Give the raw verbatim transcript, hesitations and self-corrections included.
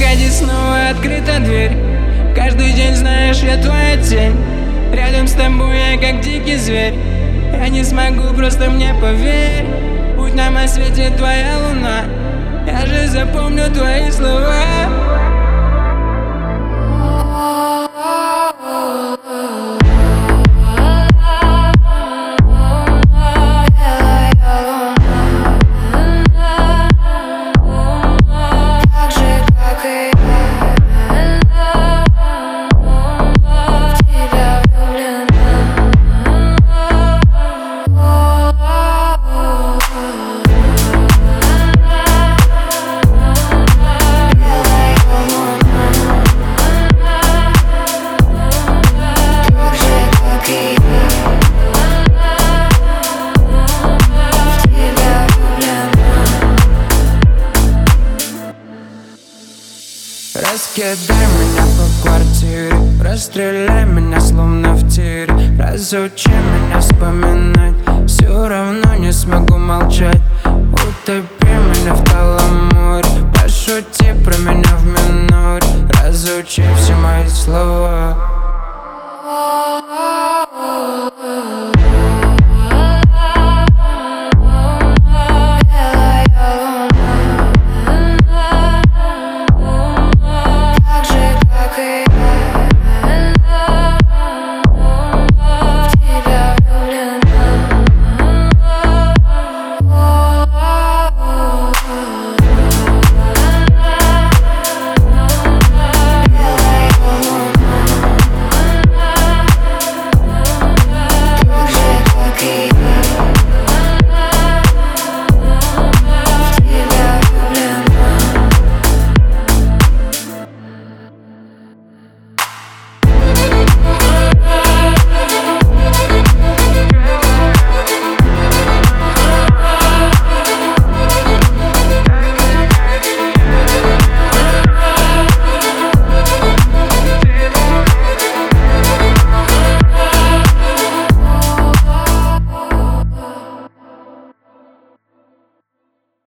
Выходи, снова открыта дверь. Каждый день, знаешь, я твоя тень. Рядом с тобой я как дикий зверь. Я не смогу, просто мне поверь. Путь нам осветит твоя луна. Я же запомню твои слова. Раскидай меня по квартире, расстреляй меня словно в тире. Разучи меня вспоминать, все равно не смогу молчать. Утопи